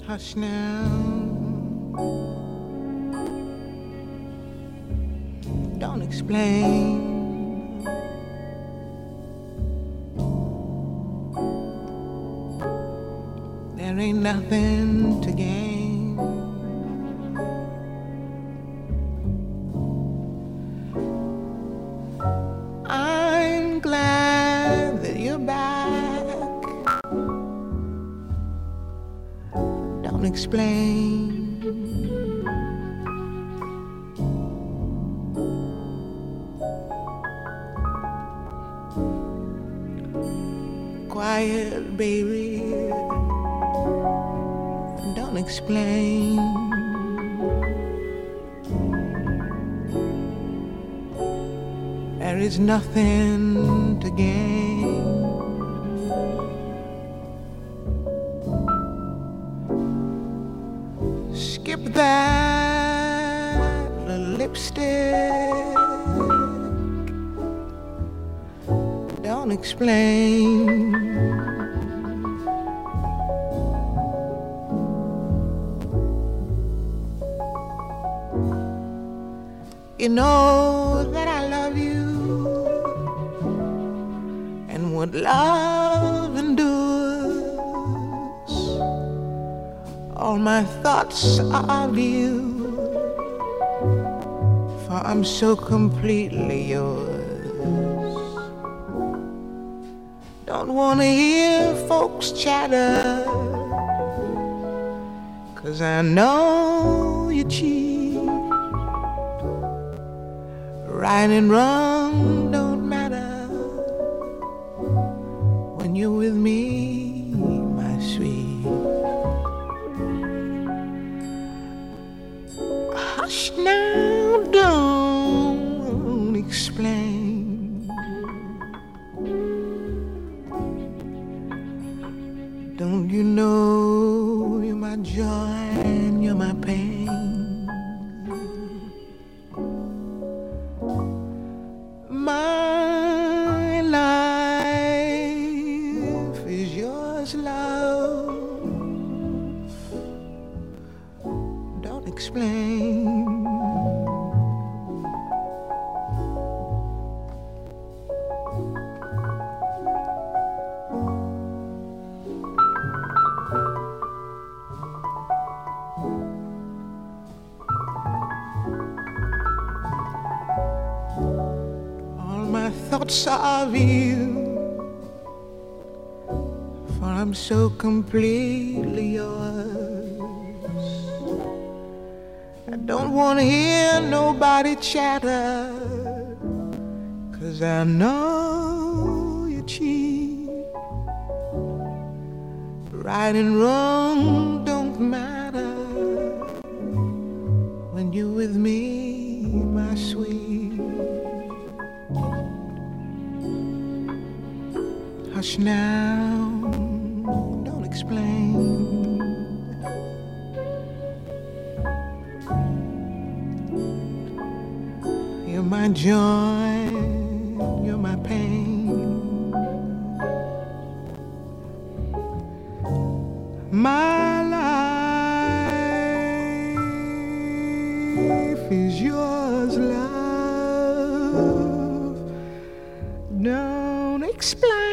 Hush now, don't explain. There ain't nothing to gain. I'm glad that you're back. Don't explain. Quiet, baby. Don't explain. There is nothing to gain. Skip that lipstick. Don't explain. You know that I love you, and what love endures. All my thoughts are of you, for I'm so completely yours. Don't wanna hear folks chatter, 'cause I know you cheat. Right and wrong don't matter when you're with me, my sweet. Hush now, don't explain. Don't you know you're my joy and you're my pain? My life is yours, love. Don't explain. Thoughts of you, for I'm so completely yours. I don't want to hear nobody chatter, 'cause I know you cheat. Right and wrong don't matter when you're with me, my sweet. Hush now, don't explain. You're my joy, you're my pain. My life is yours, love. Don't explain.